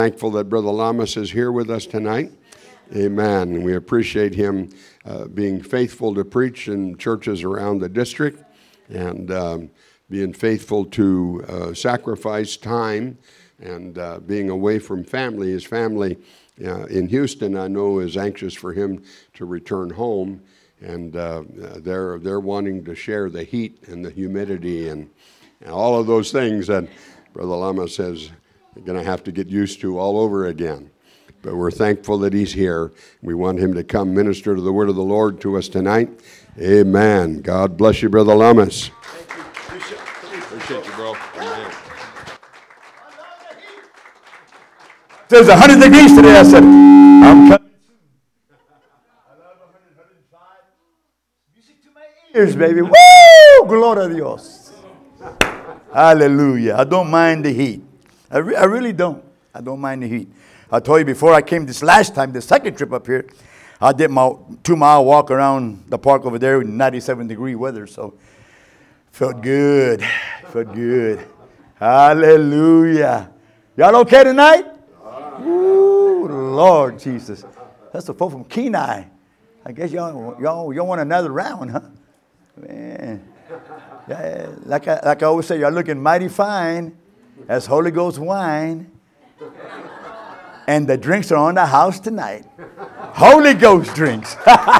Thankful that Brother Lamas is here with us tonight. Amen. And we appreciate him being faithful to preach in churches around the district and being faithful to sacrifice time and being away from family. His family in Houston, I know, is anxious for him to return home, and they're wanting to share the heat and the humidity and all of those things that Brother Lama says they're going to have to get used to all over again. But we're thankful that he's here. We want him to come minister to the word of the Lord to us tonight. Amen. God bless you, Brother Lamas. Thank you. Appreciate you, bro. Amen. It says 100 degrees today. I said, I'm coming soon. I love 100, 105. Music to my ears, baby. Woo! Gloria a Dios. Hallelujah. I don't mind the heat. I really don't. I don't mind the heat. I told you before I came this last time, the second trip up here, I did my 2-mile walk around the park over there in 97-degree weather. So felt good. Felt good. Hallelujah. Y'all okay tonight? Ooh, Lord Jesus. That's the folk from Kenai. I guess y'all want another round, huh? Man. Yeah, like I always say, y'all looking mighty fine as Holy Ghost wine. And the drinks are on the house tonight. Holy Ghost drinks.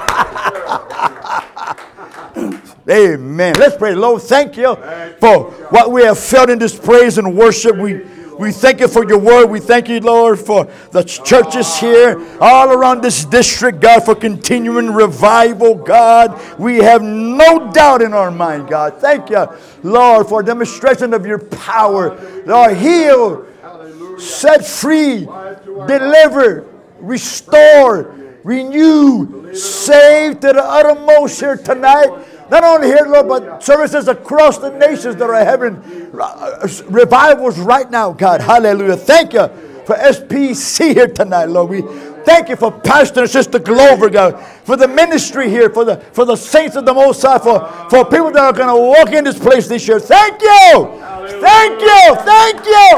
Amen. Let's pray. Lord, thank you for what we have felt in this praise and worship. We thank you for your word. We thank you, Lord, for the churches here all around this district, God, for continuing revival, God. We have no doubt in our mind, God. Thank you, Lord, for a demonstration of your power. Lord, heal, set free, deliver, restore, renew, save to the uttermost here tonight. Not only here, Lord, but services across the nations that are having revivals right now, God. Hallelujah. Thank you for SPC here tonight, Lord. We thank you for Pastor and Sister Glover, God, for the ministry here, for the saints of the Most High, for people that are going to walk in this place this year. Thank you. Thank you. Thank you.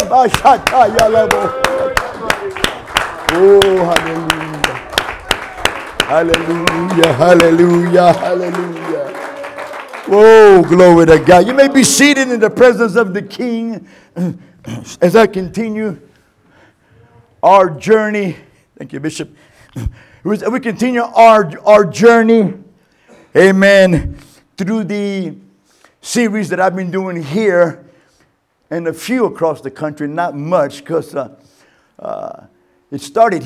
Oh, hallelujah. Hallelujah. Hallelujah. Hallelujah. Oh, glory to God. You may be seated in the presence of the King as I continue our journey. Thank you, Bishop. We continue our journey, amen, through the series that I've been doing here and a few across the country, not much, because it started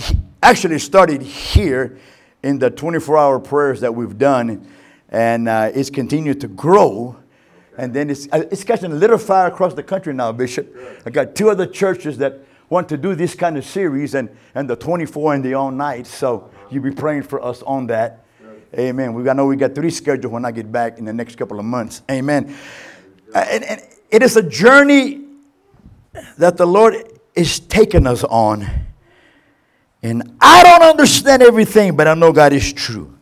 here in the 24-hour prayers that we've done, and it's continued to grow. And then it's catching a little fire across the country now, Bishop. I got 2 other churches that want to do this kind of series, and the 24 and the all night. So you'll be praying for us on that. Amen. I know we got 3 scheduled when I get back in the next couple of months. Amen. And it is a journey that the Lord is taking us on. And I don't understand everything, but I know God is true.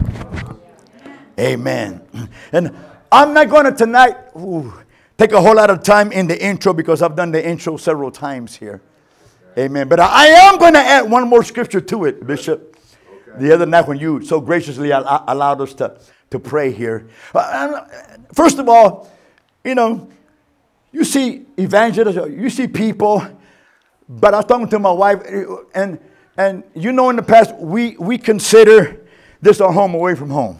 Amen. And I'm not going to tonight take a whole lot of time in the intro because I've done the intro several times here. Amen. But I am going to add one more scripture to it, Bishop. Okay. The other night when you so graciously allowed us to pray here. First of all, you see evangelists, you see people, but I was talking to my wife, and in the past, we consider this our home away from home.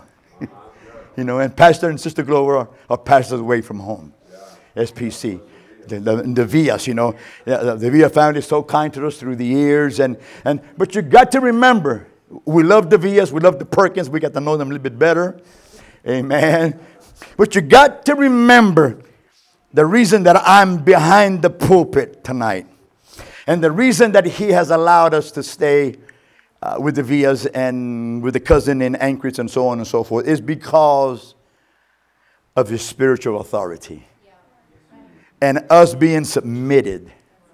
And Pastor and Sister Glover are pastors away from home. SPC. The Villas, the Villa family is so kind to us through the years. But you got to remember, we love the Villas, we love the Perkins, we got to know them a little bit better. Amen. But you got to remember the reason that I'm behind the pulpit tonight. And the reason that he has allowed us to stay with the Villas and with the cousin in Anchorage and so on and so forth is because of his spiritual authority. And us being submitted.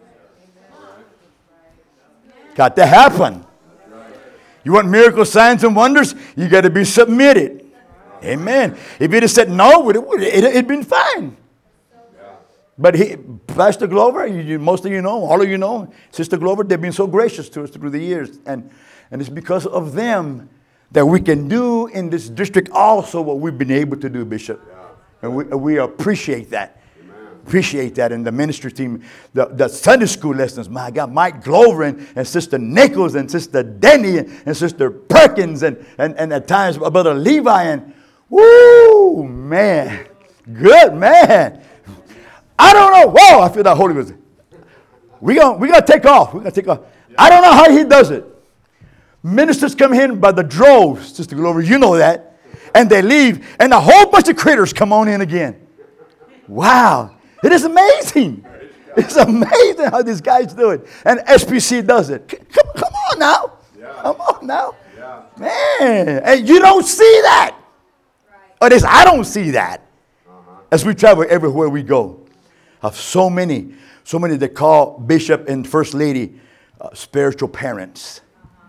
Got to happen. You want miracles, signs, and wonders? You got to be submitted. Amen. If you'd have said no, it'd been fine. But Pastor Glover, most of you know, all of you know, Sister Glover, they've been so gracious to us through the years. And it's because of them that we can do in this district also what we've been able to do, Bishop. Yeah. And we appreciate that. Appreciate that. And the ministry team, the Sunday school lessons, my God, Mike Glover and Sister Nichols and Sister Denny and Sister Perkins and at times Brother Levi and woo, man, good man. I don't know. Whoa, I feel that Holy Ghost. We gonna take off. We're gonna take off. I don't know how he does it. Ministers come in by the droves, Sister Glover, you know that, and they leave, and a whole bunch of critters come on in again. Wow. It is amazing. It's amazing how these guys do it. And SPC does it. Come on now. Yeah. Come on now. Yeah. Man. And you don't see that. Right. Or at least I don't see that. As we travel everywhere we go. Of so many that call Bishop and First Lady spiritual parents.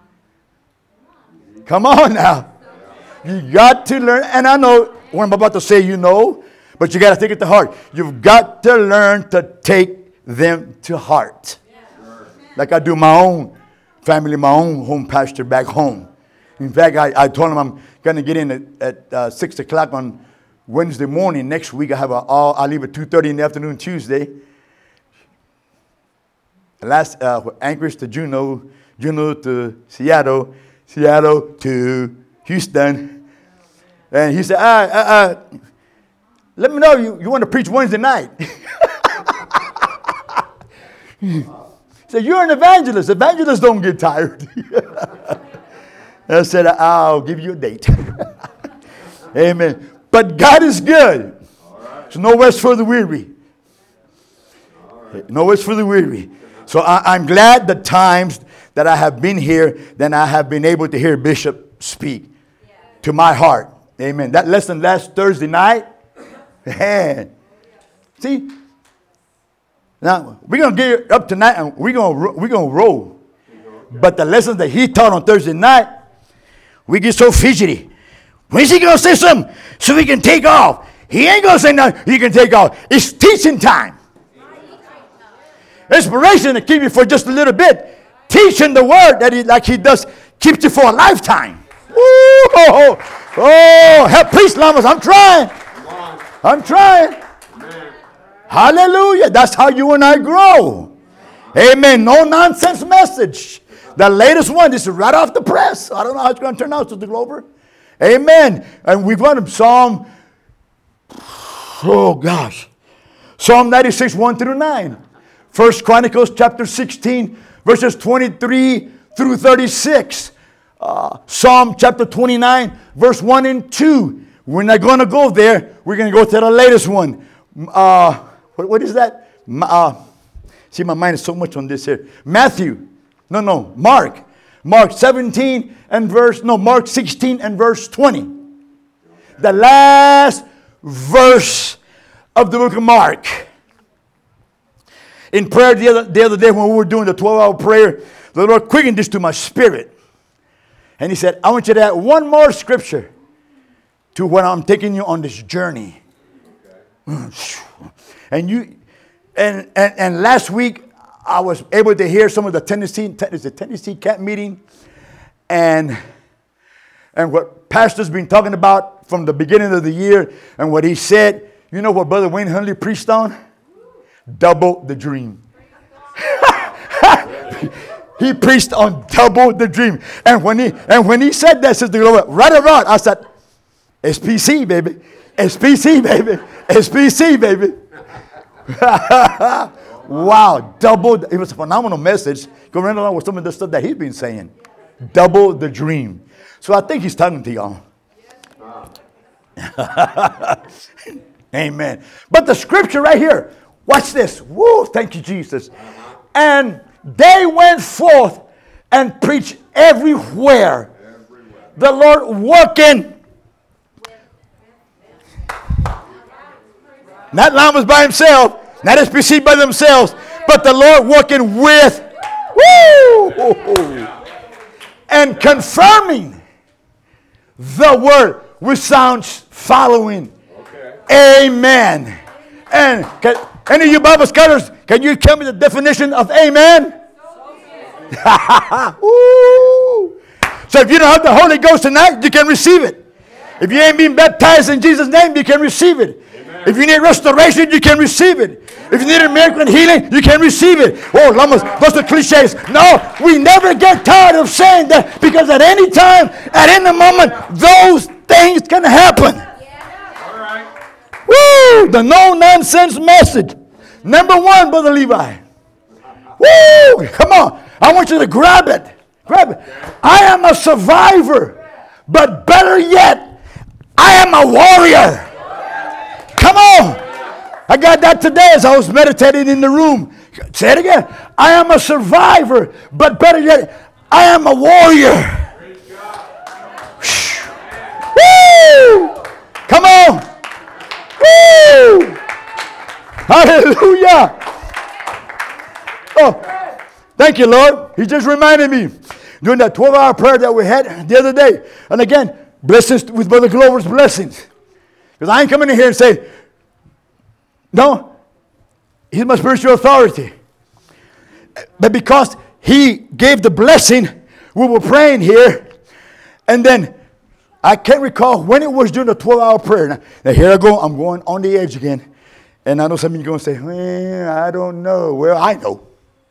Come on now. You got to learn. And I know what I'm about to say, you know. But you got to take it to heart. You've got to learn to take them to heart. Like I do my own family, my own home pastor back home. In fact, I told him I'm going to get in at 6 o'clock on Wednesday morning. Next week, I leave at 2:30 in the afternoon Tuesday. Last Anchorage to Juneau, Juneau to Seattle, Seattle to Houston. And he said, let me know you want to preach Wednesday night. He said, you're an evangelist. Evangelists don't get tired. I said, I'll give you a date. Amen. But God is good. Right. So no rest for the weary. Right. No rest for the weary. So I'm glad the times that I have been here, then I have been able to hear Bishop speak to my heart. Amen. That lesson last Thursday night. Man. See? Now, we're going to get up tonight and we're going to roll. But the lessons that he taught on Thursday night, we get so fidgety. When's he going to say something so we can take off? He ain't going to say nothing. He can take off. It's teaching time. Inspiration to keep you for just a little bit. Teaching the word that he does keeps you for a lifetime. Oh, help, please, Lamas. I'm trying. Amen. Hallelujah. That's how you and I grow. Amen. No nonsense message. The latest one, this is right off the press. I don't know how it's going to turn out, Sister Glover. Amen. And we've got Psalm 96, 1 through 9. 1 Chronicles chapter 16, verses 23 through 36. Psalm chapter 29, verse 1 and 2. We're not going to go there. We're going to go to the latest one. What is that? See, my mind is so much on this here. Mark. Mark 16 and verse 20. The last verse of the book of Mark. In prayer the other day when we were doing the 12-hour prayer, the Lord quickened this to my spirit. And he said, I want you to add one more scripture to when I'm taking you on this journey. Okay. And last week I was able to hear some of the Tennessee camp meeting and what Pastor's been talking about from the beginning of the year and what he said. You know what Brother Wayne Hundley preached on? Double the dream. He preached on double the dream. And when he said that, Sister Glover, right around, I said, SPC, baby. SPC, baby. SPC, baby. Wow. Double. It was a phenomenal message. Go right along with some of the stuff that he's been saying. Double the dream. So I think he's talking to y'all. Amen. But the scripture right here. Watch this. Woo, thank you, Jesus. And they went forth and preached everywhere. The Lord working. Not Lamas by himself, not SPC by themselves, but the Lord working with, and confirming the word with sounds following. Okay. Amen. And Any of you Bible scholars, can you tell me the definition of amen? Ooh. So if you don't have the Holy Ghost tonight, you can receive it. If you ain't been baptized in Jesus' name, you can receive it. Amen. If you need restoration, you can receive it. If you need a miracle and healing, you can receive it. Oh, those are cliches. No, we never get tired of saying that, because at any time, at any moment, those things can happen. All right. Woo! The no-nonsense message. Number 1, Brother Levi. Woo! Come on. I want you to grab it. Grab it. I am a survivor, but better yet, I am a warrior. Come on. I got that today as I was meditating in the room. Say it again. I am a survivor, but better yet, I am a warrior. Woo! Come on. Woo! Hallelujah. Oh, thank you, Lord. He just reminded me during that 12-hour prayer that we had the other day. And again, blessings with Brother Glover's blessings. Because I ain't coming in here and saying, no, he's my spiritual authority. But because he gave the blessing, we were praying here. And then I can't recall when it was during the 12-hour prayer. Now here I go. I'm going on the edge again. And I know some of you are going to say, well, I don't know. Well, I know.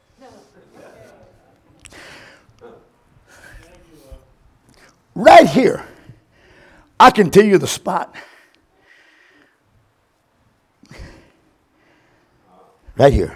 Right here, I can tell you the spot. Right here.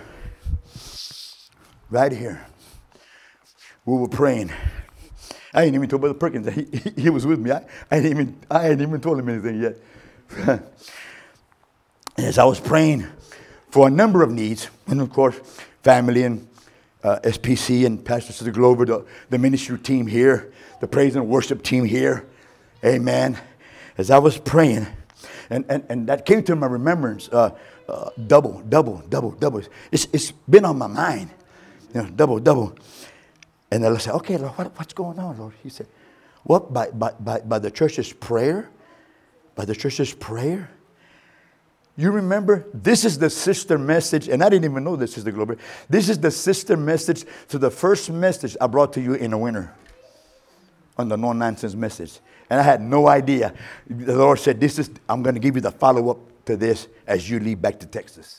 Right here. We were praying. I ain't even told Brother Perkins that he was with me. I ain't even told him anything yet. As I was praying for a number of needs, and of course, family and SPC and Pastor Sister Glover, the ministry team here, the praise and worship team here. Amen. As I was praying, and that came to my remembrance, double. It's been on my mind, double. And then I said, okay, Lord, what's going on, Lord? He said, what, by the church's prayer? By the church's prayer? You remember, this is the sister message, and I didn't even know this is the Glover. This is the sister message to the first message I brought to you in the winter on the no-nonsense message. And I had no idea. The Lord said, I'm going to give you the follow-up to this as you leave back to Texas.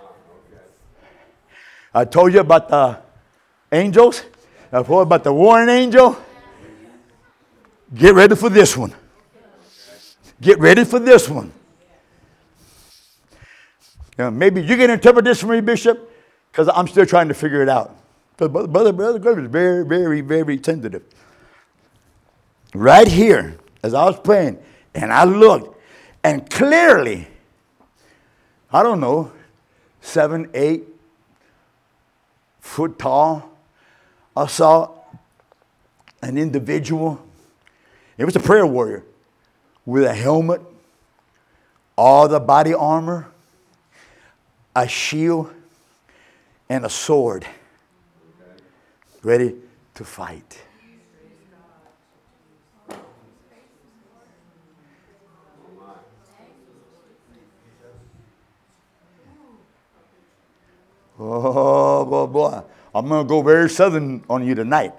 I told you about the angels. I told you about the warring angel. Get ready for this one. Get ready for this one. Maybe you can interpret this for me, Bishop, because I'm still trying to figure it out. Because Brother Glover is very, very, very tentative. Right here, as I was praying, and I looked, and clearly, I don't know, 7, 8 foot tall, I saw an individual. It was a prayer warrior with a helmet, all the body armor, a shield, and a sword, ready to fight. Oh, boy. I'm going to go very southern on you tonight.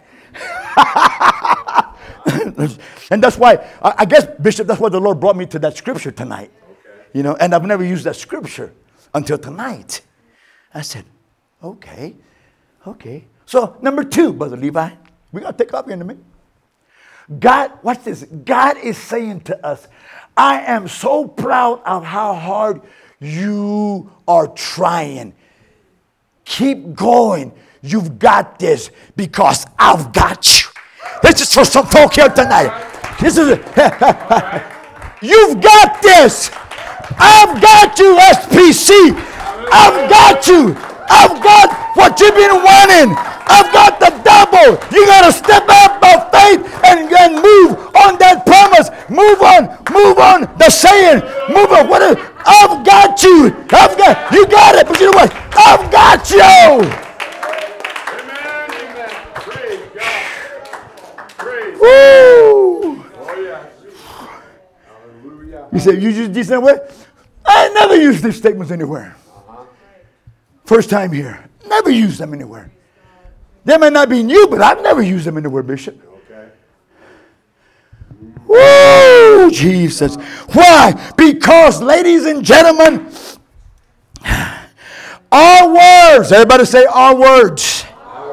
And that's why, I guess, Bishop, that's why the Lord brought me to that scripture tonight. Okay. And I've never used that scripture until tonight. I said, okay. So, number 2, Brother Levi. We got to take off here in a minute. God, watch this. God is saying to us, I am so proud of how hard you are trying. Keep going. You've got this because I've got you. This is for some folk here tonight. This is you've got this. I've got you, SPC. I've got you. I've got what you've been wanting. I've got the double. You got to step out by faith and move on that promise. Move on the saying. Move on. I've got you. You got it. But you know what? I've got you. Amen. Praise God. Praise Woo. Oh, yeah. Hallelujah. You say, you use this anywhere? I never use these statements anywhere. First time here. Never used them anywhere. They might not be new, but I've never used them anywhere, Bishop. Okay. Woo, Jesus. Why? Because, ladies and gentlemen, our words, everybody say our words.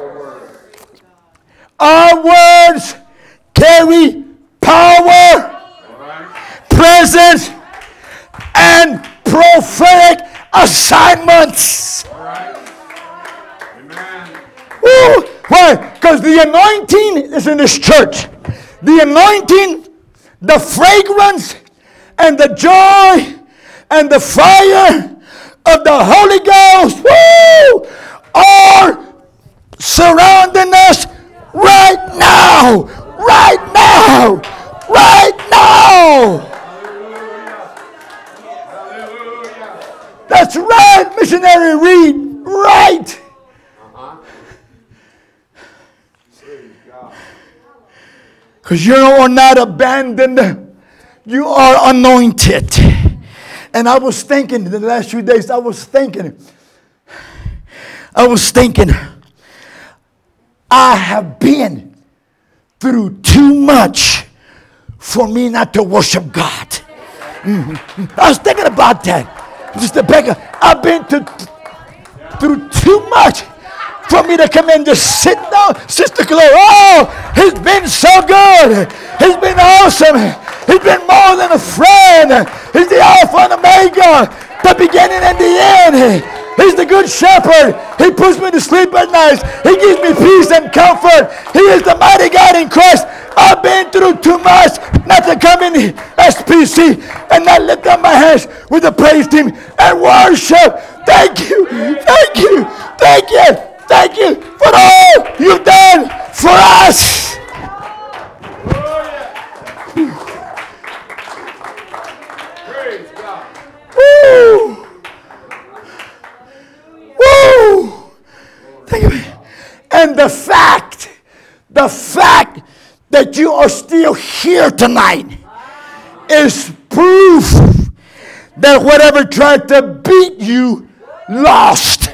Our words carry power, presence, and prophetic assignments. All right. Amen. Woo. Why? Because the anointing is in this church. The anointing, the fragrance, and the joy, and the fire of the Holy Ghost, woo, are surrounding us right now. Right now. Right now. Hallelujah. That's right, missionary Reed. Right. Because you are not abandoned. You are anointed. And I was thinking the last few days, I was thinking, I have been through too much for me not to worship God. I was thinking about that. Sister Becca, I've been through too much for me to come in and just sit down. Sister Chloe, oh, he's been so good. He's been awesome. He's been more than a friend. He's the Alpha and Omega, the beginning and the end. He's the good shepherd. He puts me to sleep at night. He gives me peace and comfort. He is the mighty God in Christ. I've been through too much not to come in SPC and not lift up my hands with the praise team and worship. Thank you. Thank you. Thank you. Thank you for all you've done for us. Praise God. Woo! Woo! Think of it. And the fact that you are still here tonight is proof that whatever tried to beat you lost.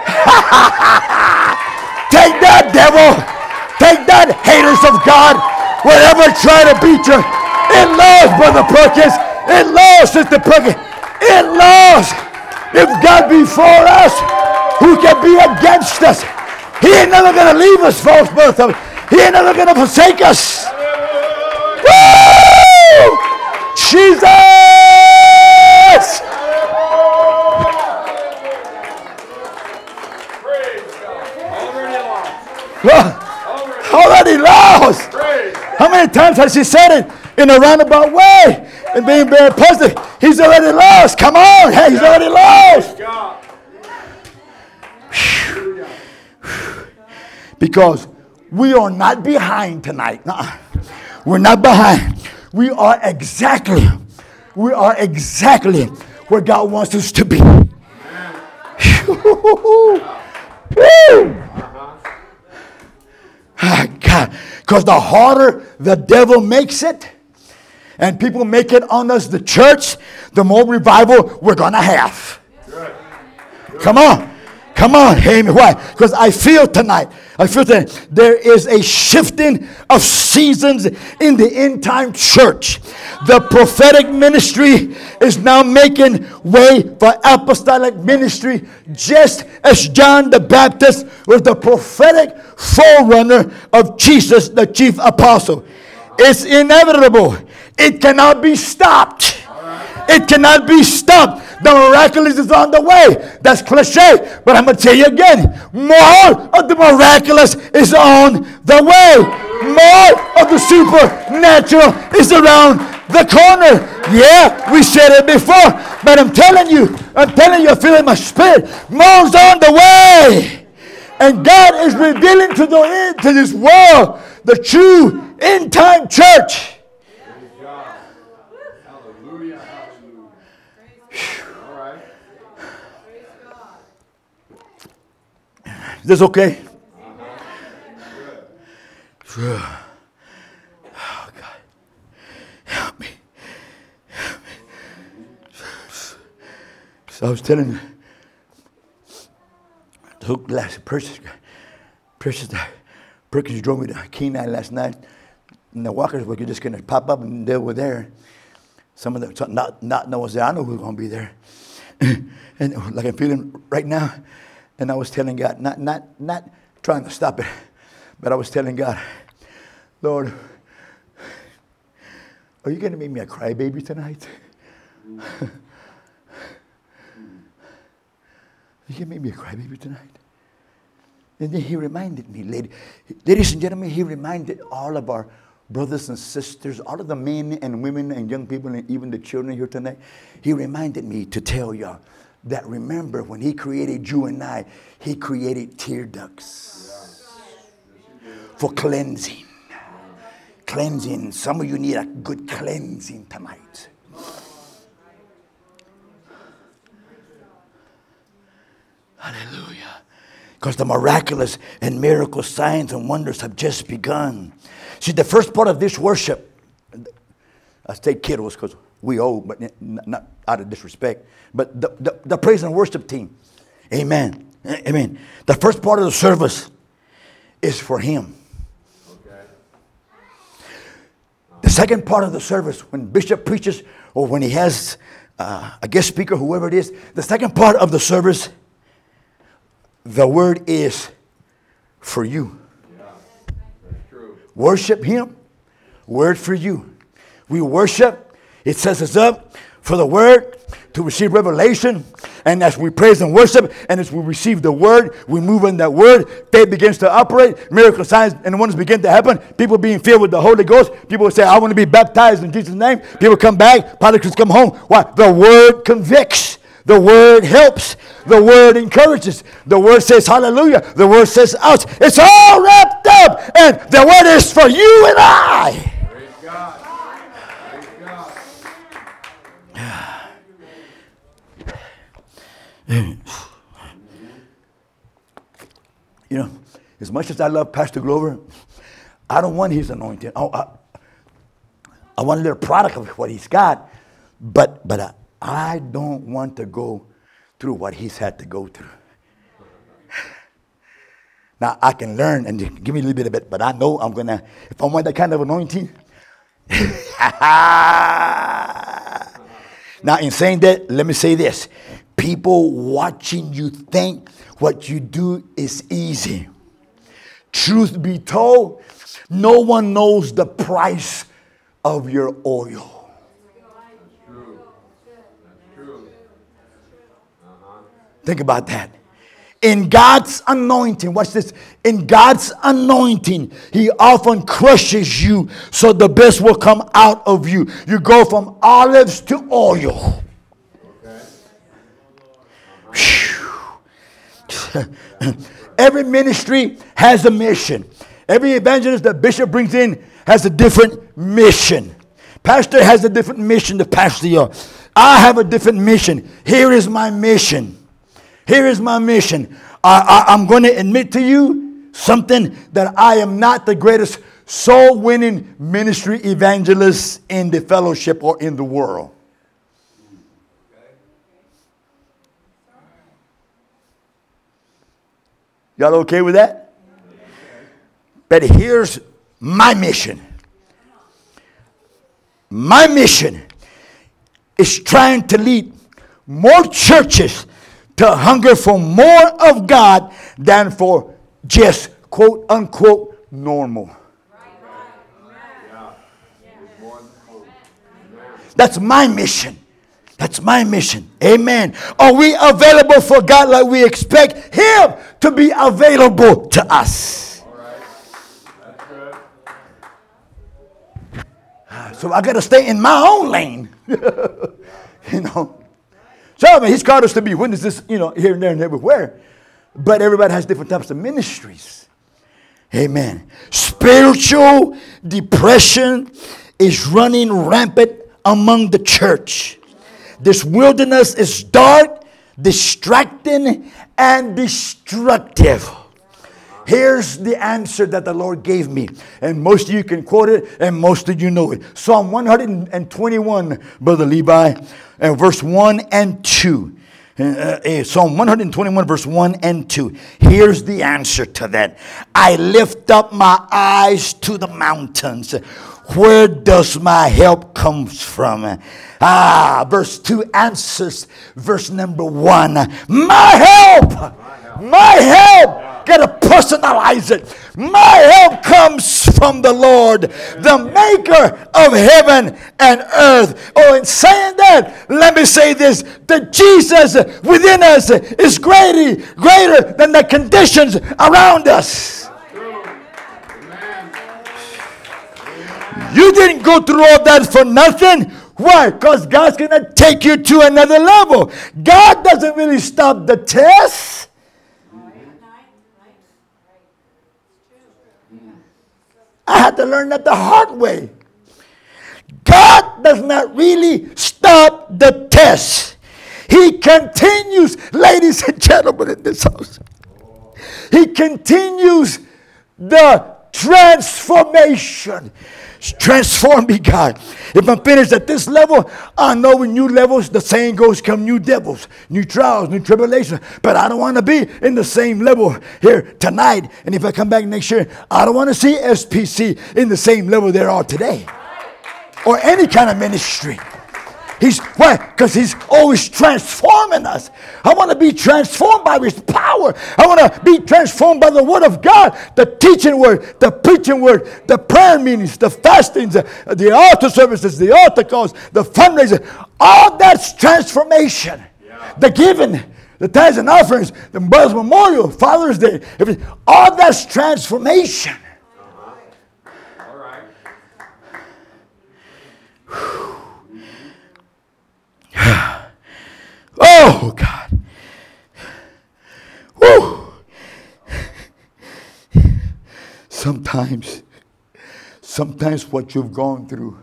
Take that, devil. Take that, haters of God. Whatever tried to beat you, it lost, Brother Perkins. It lost, Sister Perkins. It lost. If God be for us, who can be against us? He ain't never going to leave us, folks. He ain't never going to forsake us. Woo! Jesus! Praise God. Already lost. Already lost. Praise. How many times has she said it in a roundabout way and being very positive? He's already lost. Come on. Hey, he's already lost. God. Because we are not behind tonight. Nuh-uh. We're not behind. We are exactly where God wants us to be. Woo! God, because the harder the devil makes it, and people make it on us, the church, the more revival we're going to have. Good. Come on. Come on, Amy. Why? Because I feel tonight there is a shifting of seasons in the end time church. The prophetic ministry is now making way for apostolic ministry, just as John the Baptist was the prophetic forerunner of Jesus, the chief apostle. It's inevitable. It cannot be stopped. It cannot be stopped. The miraculous is on the way. That's cliche, but I'm going to tell you again. More of the miraculous is on the way. More of the supernatural is around the corner. Yeah, we said it before, but I'm telling you, I feel in my spirit. More's on the way. And God is revealing to this world the true end-time church. Hallelujah. All right. Is this okay? Oh, God. Help me. Help me. So I was telling you, Hook last Precious Perkins drove me to Kenai last night. And the walkers were just going to pop up and they were there. Some of them not was there. I know who's going to be there. And like I'm feeling right now. And I was telling God, not trying to stop it, but I was telling God, Lord, are you going to make me a crybaby tonight? Are you going to make me a crybaby tonight? And then he reminded me, ladies and gentlemen, he reminded all of our brothers and sisters, all of the men and women and young people and even the children here tonight, he reminded me to tell y'all that remember when he created you and I, he created tear ducts for cleansing. Cleansing. Some of you need a good cleansing tonight. Hallelujah. Because the miraculous and miracle signs and wonders have just begun. See, the first part of this worship, I say kiddos because we old, but not out of disrespect. But the praise and worship team, amen, amen. The first part of the service is for him. Okay. The second part of the service, when Bishop preaches or when he has a guest speaker, whoever it is, the second part of the service, the word is for you. Yeah, that's true. Worship him, word for you. We worship, it sets us up for the word to receive revelation. And as we praise and worship, and as we receive the word, we move in that word. Faith begins to operate. Miracle signs and wonders begin to happen. People being filled with the Holy Ghost. People say, I want to be baptized in Jesus' name. People come back. Prodigals come home. Why? The word convicts. The word helps. The word encourages. The word says hallelujah. The word says ouch. It's all wrapped up. And the word is for you and I. Praise God. Praise God. You know, as much as I love Pastor Glover, I don't want his anointing. I want a little product of what he's got. But I don't want to go through what he's had to go through. Now, I can learn and give me a little bit of it, but I know I'm going to, if I want that kind of anointing. Now, in saying that, let me say this. People watching you think what you do is easy. Truth be told, no one knows the price of your oil. Think about that. In God's anointing, watch this. In God's anointing, he often crushes you so the best will come out of you. You go from olives to oil. Okay. Every ministry has a mission. Every evangelist that Bishop brings in has a different mission. Pastor has a different mission to pastor you. I have a different mission. Here is my mission. Here is my mission. I'm going to admit to you something that I am not the greatest soul-winning ministry evangelist in the fellowship or in the world. Y'all okay with that? But here's my mission. My mission is trying to lead more churches to hunger for more of God than for just quote unquote normal. That's my mission. That's my mission. Amen. Are we available for God like we expect him to be available to us? All right. That's good. So I got to stay in my own lane. You know. So I mean, he's called us to be witnesses, you know, here and there and everywhere. But everybody has different types of ministries. Amen. Spiritual depression is running rampant among the church. This wilderness is dark, distracting, and destructive. Here's the answer that the Lord gave me. And most of you can quote it, and most of you know it. Psalm 121, Brother Levi, and verse 1 and 2. Psalm 121 verse 1 and 2. Here's the answer to that. I lift up my eyes to the mountains. Where does my help come from? Verse 2 answers verse number 1. My help. Gotta personalize it. My help comes from the Lord, the maker of heaven and earth. Oh, in saying that, let me say this: that Jesus within us is greater than the conditions around us. You didn't go through all that for nothing. Why? Because God's going to take you to another level. God doesn't really stop the test. I had to learn that the hard way. God does not really stop the test. He continues, ladies and gentlemen in this house. He continues the transformation. Transform me, God. If I'm finished at this level, I know in new levels, the saying goes, come new devils, new trials, new tribulations. But I don't want to be in the same level here tonight. And if I come back next year, I don't want to see SPC in the same level they are today. Or any kind of ministry. Why? Because he's always transforming us. I want to be transformed by his power. I want to be transformed by the word of God, the teaching word, the preaching word, the prayer meetings, the fastings, the altar services, the altar calls, the fundraising. All that's transformation. Yeah. The giving, the tithes and offerings, the Brothers Memorial, Father's Day, all that's transformation. All right. Oh, God. Woo. Sometimes what you've gone through,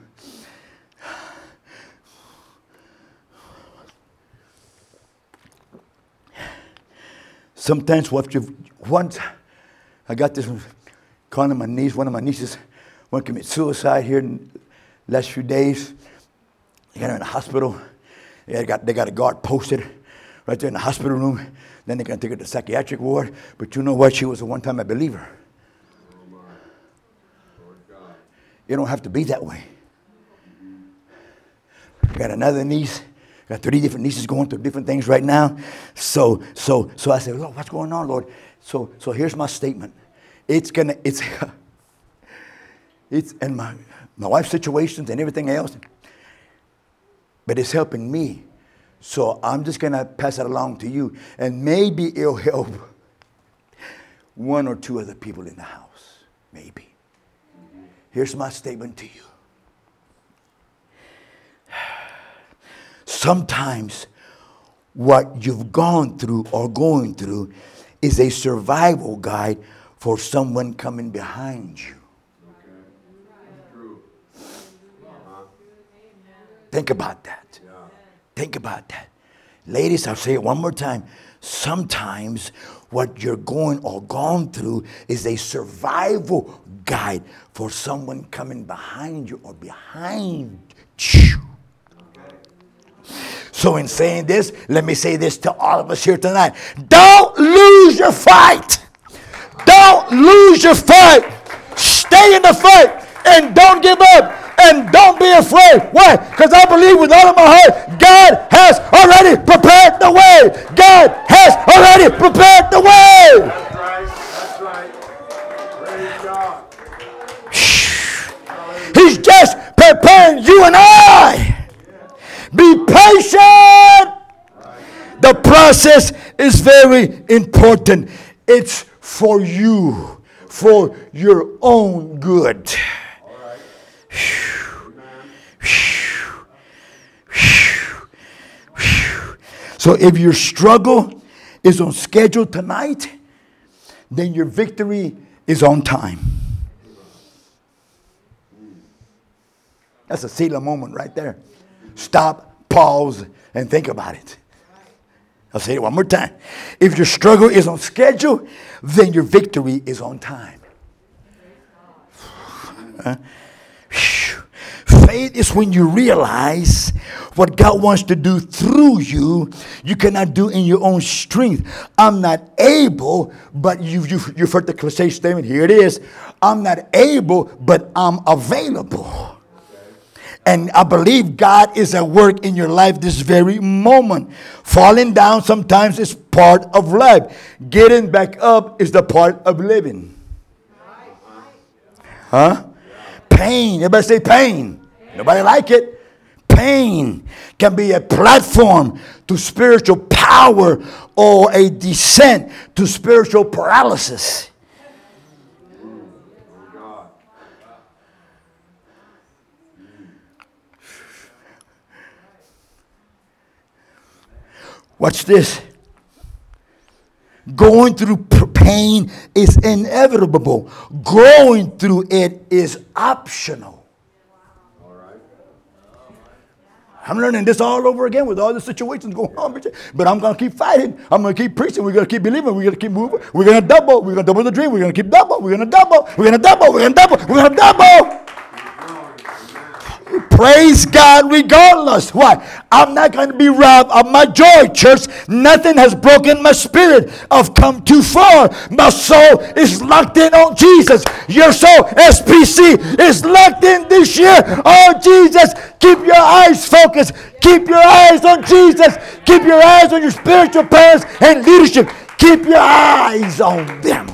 once I got this one, calling my niece, one of my nieces want to commit suicide here in the last few days. They got her in the hospital. They got a guard posted right there in the hospital room. Then they're going to take her to the psychiatric ward. But you know what? She was a one-time believer. You don't have to be that way. Got another niece. Got 3 different nieces going through different things right now. So I said, Lord, what's going on, Lord? So here's my statement. It's and my wife's situations and everything else. But it's helping me. So I'm just going to pass it along to you. And maybe it'll help 1 or 2 other people in the house. Maybe. Here's my statement to you. Sometimes what you've gone through or going through is a survival guide for someone coming behind you. Think about that. Yeah. Think about that. Ladies, I'll say it one more time. Sometimes what you're going or gone through is a survival guide for someone coming behind you or behind you. Okay. So in saying this, let me say this to all of us here tonight. Don't lose your fight. Don't lose your fight. Stay in the fight and don't give up. And don't be afraid. Why? Because I believe with all of my heart, God has already prepared the way. God has already prepared the way. That's right. That's right. Praise God. He's just preparing you and I. Be patient. The process is very important. It's for you, for your own good. So if your struggle is on schedule tonight, then your victory is on time. That's a Selah moment right there. Stop, pause, and think about it. I'll say it one more time. If your struggle is on schedule, then your victory is on time. Faith is when you realize what God wants to do through you, you cannot do in your own strength. I'm not able, but you've heard the cliche statement. Here it is. I'm not able, but I'm available. And I believe God is at work in your life this very moment. Falling down sometimes is part of life. Getting back up is the part of living. Huh? Pain. Everybody say pain. Nobody like it. Pain can be a platform to spiritual power or a descent to spiritual paralysis. Watch this. Going through pain is inevitable. Growing through it is optional. I'm learning this all over again with all the situations going on. But I'm going to keep fighting. I'm going to keep preaching. We're going to keep believing. We're going to keep moving. We're going to double. We're going to double the dream. We're going to keep double. We're going to double. We're going to double. We're going to double. We're going to double. Praise God regardless. Why? I'm not going to be robbed of my joy, church. Nothing has broken my spirit. I've come too far. My soul is locked in on Jesus. Your soul, SPC, is locked in this year on Jesus. Keep your eyes focused. Keep your eyes on Jesus. Keep your eyes on your spiritual parents and leadership. Keep your eyes on them.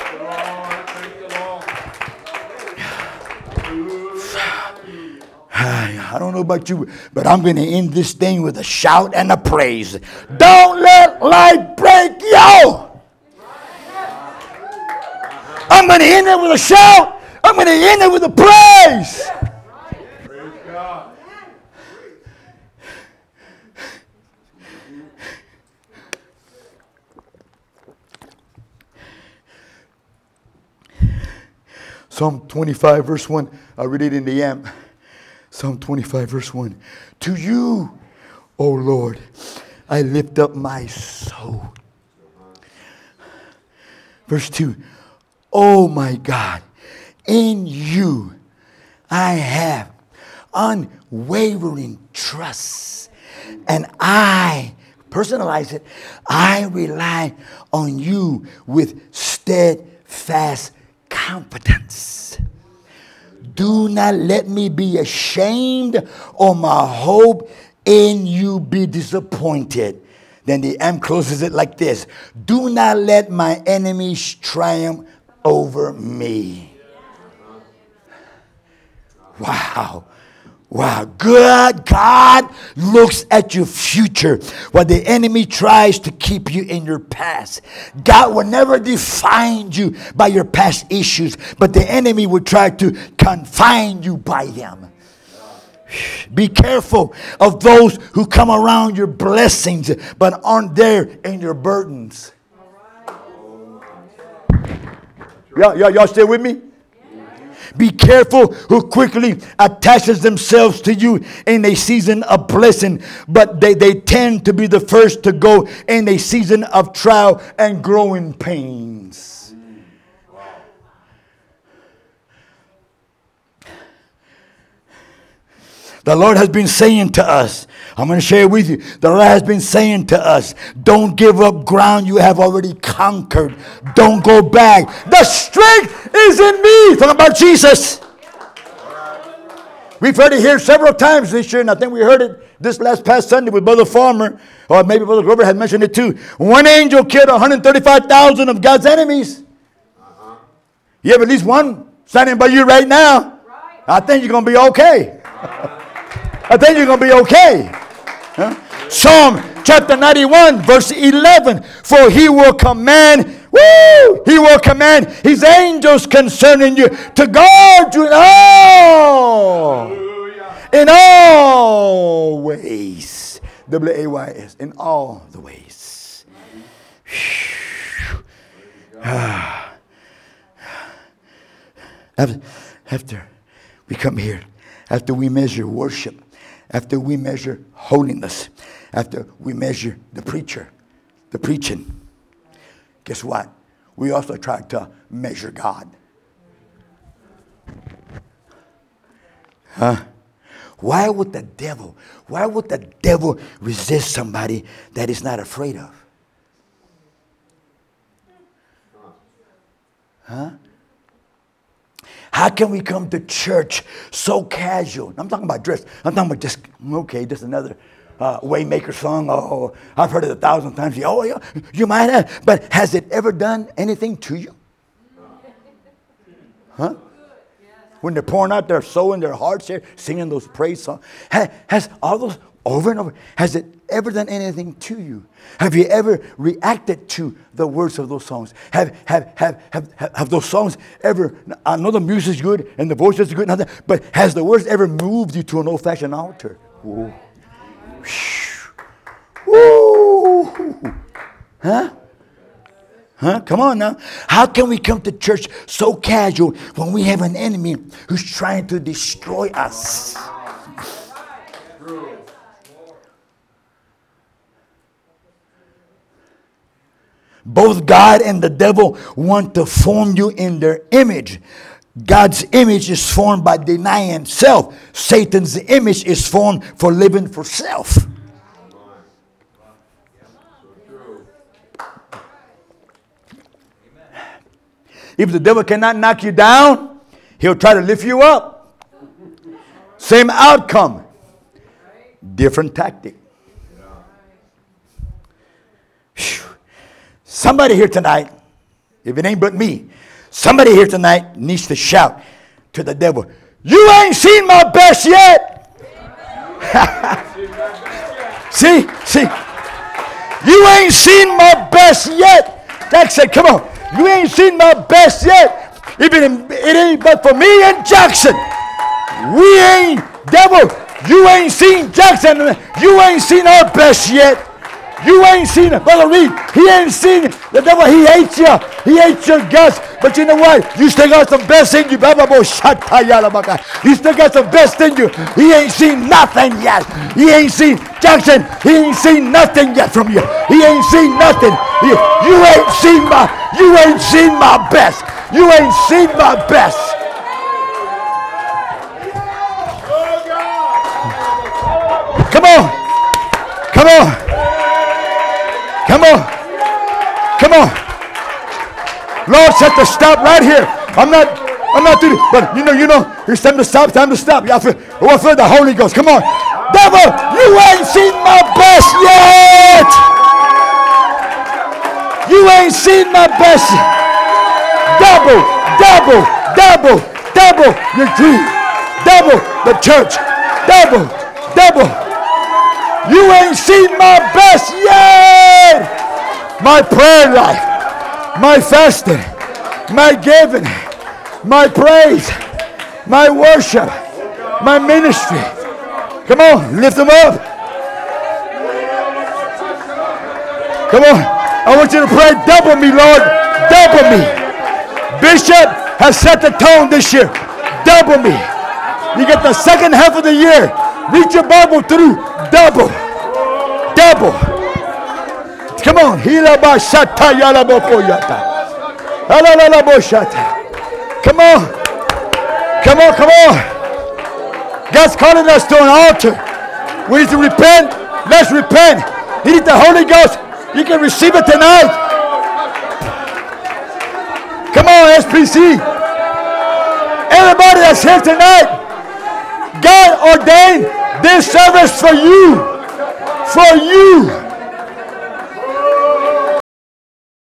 I don't know about you, but I'm going to end this thing with a shout and a praise. Don't let life break you. I'm going to end it with a shout. I'm going to end it with a praise. Praise God. Psalm 25 verse 1. I read it in the amp. Psalm 25 verse 1. To you, O Lord, I lift up my soul. Verse 2. Oh my God, in you I have unwavering trust. And I, personalize it, I rely on you with steadfast confidence. Do not let me be ashamed or my hope in you be disappointed. Then the M closes it like this. Do not let my enemies triumph over me. Wow. Wow. Good God looks at your future while the enemy tries to keep you in your past. God will never define you by your past issues, but the enemy will try to confine you by them. Be careful of those who come around your blessings but aren't there in your burdens. Y'all still with me? Be careful who quickly attaches themselves to you in a season of blessing, but they tend to be the first to go in a season of trial and growing pains. The Lord has been saying to us, I'm going to share it with you. The Lord has been saying to us, don't give up ground you have already conquered. Don't go back. The strength is in me. Talking about Jesus. We've heard it here several times this year, and I think we heard it this past Sunday with Brother Farmer, or maybe Brother Grover had mentioned it too. One angel killed 135,000 of God's enemies. You have at least one standing by you right now. I think you're going to be okay. I think you're going to be okay. Huh? Psalm chapter 91 verse 11. For he will command, he will command his angels concerning you to guard you in all ways. W-A-Y-S. In all the ways. After we come here, after we measure worship, after we measure holiness, after we measure the preacher, the preaching, guess what? We also try to measure God. Why would the devil resist somebody that he's not afraid of? Huh? How can we come to church so casual? I'm talking about dress. I'm talking about just another Waymaker song. Oh, I've heard it 1,000 times. Oh, yeah, you might have. But has it ever done anything to you? Huh? When they're pouring out their soul in their hearts here, singing those praise songs. Has all those over and over, has it ever done anything to you? Have you ever reacted to the words of those songs? Have those songs ever, I know the music's good and the voice is good, but has the words ever moved you to an old-fashioned altar? Whoa. Woo. Huh? Come on now. How can we come to church so casual when we have an enemy who's trying to destroy us? Both God and the devil want to form you in their image. God's image is formed by denying self. Satan's image is formed for living for self. If the devil cannot knock you down, he'll try to lift you up. Same outcome. Different tactic. Whew. Somebody here tonight, if it ain't but me, somebody here tonight needs to shout to the devil, "You ain't seen my best yet." See, you ain't seen my best yet. Jack said, "Come on, you ain't seen my best yet. It ain't but for me and Jackson. We ain't, devil, you ain't seen Jackson. You ain't seen our best yet. You ain't seen it. Brother Reed, he ain't seen it. The devil, he hates you. He hates your guts. But you know what? You still got some best in you. You still got some best in you. He ain't seen nothing yet. He ain't seen Jackson. He ain't seen nothing yet from you. He ain't seen nothing. You ain't seen my best. You ain't seen my best. Come on. Come on. Come on. Come on. Lord said to stop right here. I'm not doing it. But you know, it's time to stop. I feel the Holy Ghost. Come on. Devil, you ain't seen my best yet. You ain't seen my best yet. Double your dream. Double the church. Double. You ain't seen my best yet. My prayer life, my fasting, my giving, my praise, my worship, my ministry. Come on, lift them up. Come on. I want you to pray, double me, Lord. Double me. Bishop has set the tone this year. Double me. You get the second half of the year. Read your Bible through. Double. Come on. Come on. God's calling us to an altar. We need to repent. Let's repent. You need the Holy Ghost. You can receive it tonight. Come on, SPC. Everybody that's here tonight, God ordained this service for you. For you.